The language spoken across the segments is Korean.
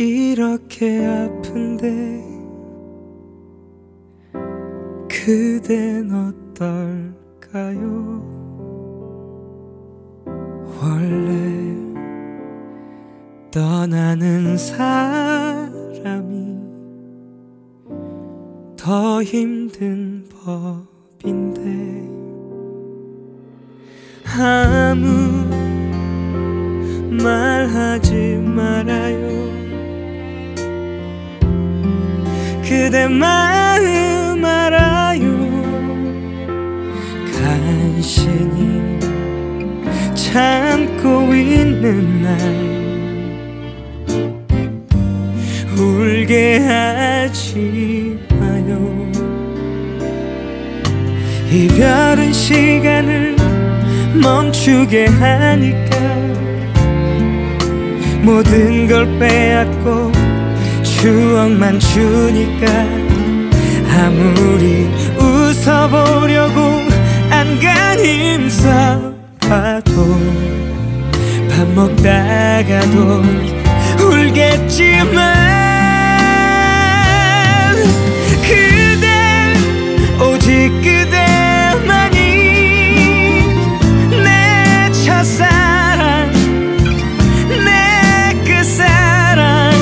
이렇게 아픈데 그댄 어떨까요? 원래 떠나는 사람이 더 힘든 법인데 아무 말하지 말아요. 그대 마음 알아요. 간신히 참고 있는 날 울게 하지 마요. 이별은 시간을 멈추게 하니까 모든 걸 빼앗고 추억만 주니까 아무리 웃어보려고 안간힘 써봐도 밥 먹다가도 울겠지만 그대 오직 그대만이 내 첫사랑 내 끝사랑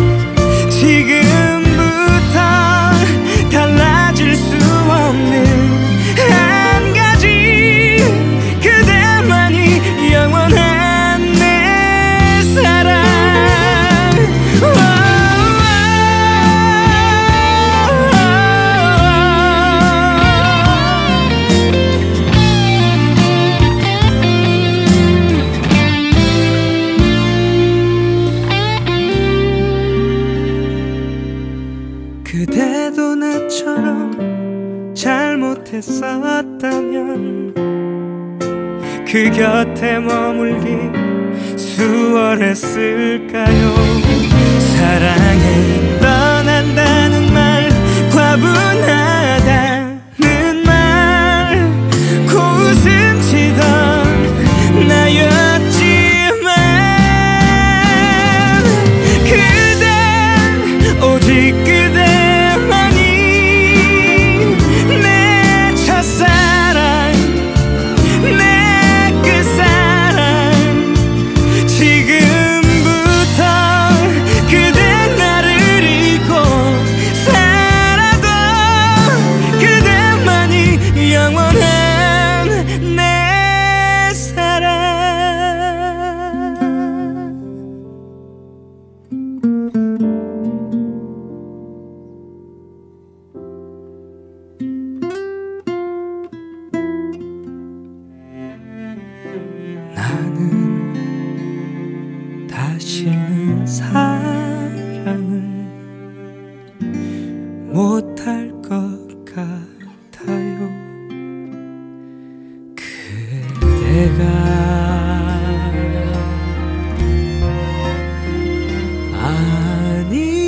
지금부터 달라질 수 없는 한 가지 그대만이 영원한 내 사랑. 그대도 나처럼 잘못했었다면 그 곁에 머물기 수월했을까요? 사랑해 떠난다는 말 과분하다는 말 고웃음 치던 나였지만 그댄 오직 그대만이 내 첫사랑 내 끝사랑 지금부터 그대 나를 잊고 살아도 그대만이 영원한 내 사랑. 나는 다시는 사랑을 못할 것 같아요. 그대가 아니